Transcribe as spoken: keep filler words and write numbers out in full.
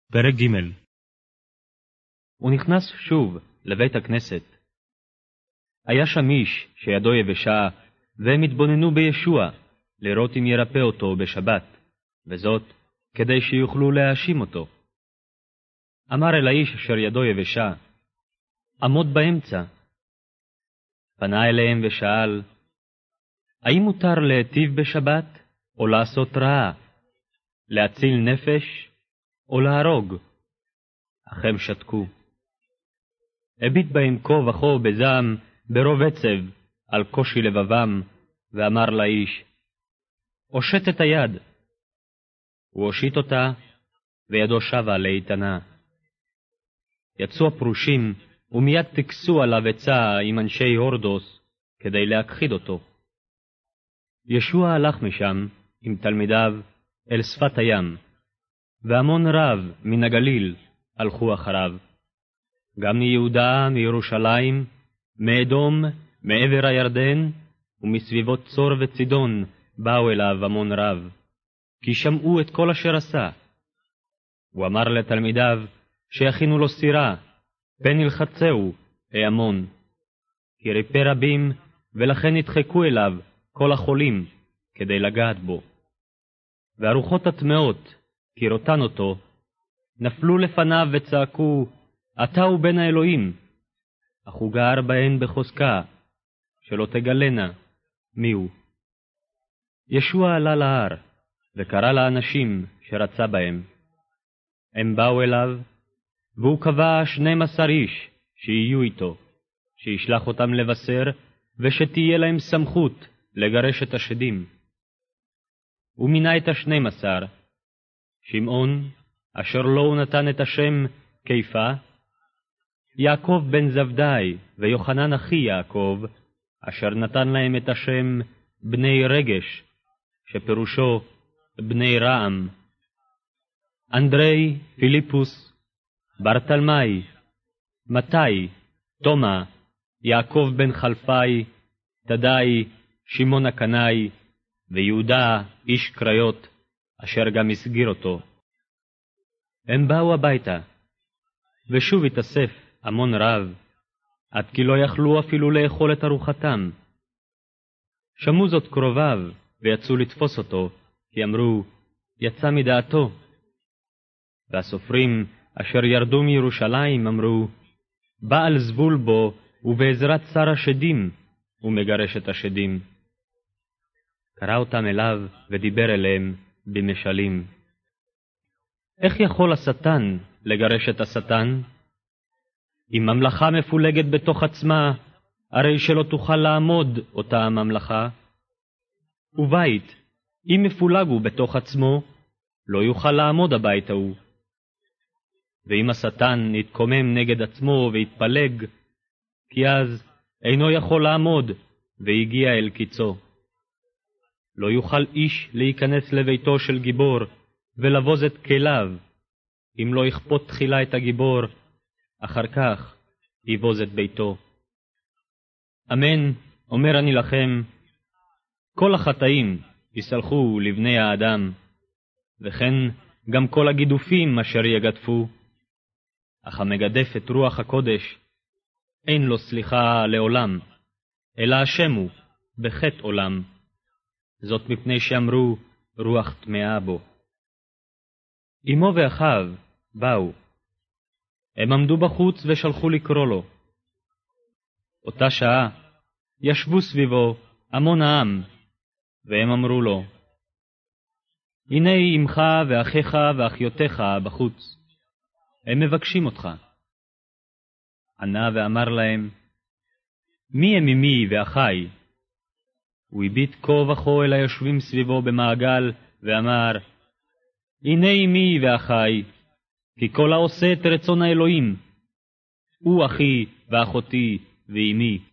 פרק ג'. הוא נכנס שוב לבית הכנסת. היה שם איש שידו יבשה, והם התבוננו בישוע, לראות אם ירפא אותו בשבת, וזאת כדי שיוכלו להאשים אותו. אמר אל האיש אשר ידו יבשה, עמוד באמצע. פנה אליהם ושאל, האם מותר להיטיב בשבת, או לעשות רעה, להציל נפש, או להרוג? אך הם שתקו. הביט בהם כה וכה בזעם, ברוב עצב, על קושי לבבם, ואמר לאיש, הושט את היד. הוא הושיט אותה, וידו שבה לאיתנה. יצאו הפרושים, ומיד תקסו עליו עצה עם אנשי הורדוס, כדי להכחיד אותו. ישוע הלך משם, עם תלמידיו, אל שפת הים, והמון רב מן הגליל הלכו אחריו. גם מיהודה, מירושלים, מאדום, מעבר הירדן, ומסביבות צור וצידון באו אליו המון רב, כי שמעו את כל אשר עשה. הוא אמר לתלמידיו שיכינו לו סירה, פן ילחצהו העמון, כי ריפא רבים, ולכן נדחקו אליו כל החולים כדי לגעת בו. והרוחות הטמאות, כראותן אותו, נפלו לפניו וצעקו, אתה הוא בן האלוהים. אך הוא גער בהן בחוזקה, שלא תגלנה מיהו. ישוע עלה להר, וקרא לאנשים שרצה בהם. הם באו אליו, והוא קבע שנים עשר איש שיהיו איתו, שישלח אותם לבשר, ושתהיה להם סמכות לגרש את השדים. הוא מינה את השנים עשר, שמעון, אשר לו הוא נתן את השם כיפה, יעקב בן זבדאי ויוחנן אחי יעקב, אשר נתן להם את השם בני רגש, שפירושו בני רעם, אנדרי, פיליפוס, ברטלמאי, מתי, תומה, יעקב בן חלפאי, תדאי, שמעון הקנאי, ויהודה איש קריות, אשר גם הסגיר אותו. הם באו הביתה, ושוב התאסף המון רב, עד כי לא יכלו אפילו לאכול את ארוחתם. שמעו זאת קרוביו, ויצאו לתפוס אותו, כי אמרו, יצא מדעתו. והסופרים אשר ירדו מירושלים אמרו, בעל זבול בו, ובעזרת שר השדים, הוא מגרש את השדים. קרא אותם אליו, ודיבר אליהם במשלים. איך יכול השטן לגרש את השטן? אם ממלכה מפולגת בתוך עצמה, הרי שלא תוכל לעמוד אותה הממלכה. ובית, אם מפולג הוא בתוך עצמו, לא יוכל לעמוד הבית ההוא. ואם השטן יתקומם נגד עצמו ויתפלג, כי אז אינו יכול לעמוד, והגיע אל קיצו. לא יוכל איש להיכנס לביתו של גיבור, ולבוז את כליו, אם לא יכפות תחילה את הגיבור, אחר כך יבוז את ביתו. אמן, אומר אני לכם, כל החטאים יסלחו לבני האדם, וכן גם כל הגידופים אשר יגדפו, אך המגדף את רוח הקודש, אין לו סליחה לעולם, אלא השם הוא בחטא עולם, זאת מפני שאמרו רוח טמאה בו. אמו ואחיו באו, הם עמדו בחוץ ושלחו לקרוא לו. אותה שעה ישבו סביבו המון העם, והם אמרו לו, הנה אמך ואחיך ואחיותיך בחוץ, הם מבקשים אותך. ענה ואמר להם, מי הם אמי ואחי? הוא הביט כה וכה אל היושבים סביבו במעגל, ואמר, הנה אמי ואחי, כי כל העושה את רצון האלוהים, הוא אחי ואחותי ואמי.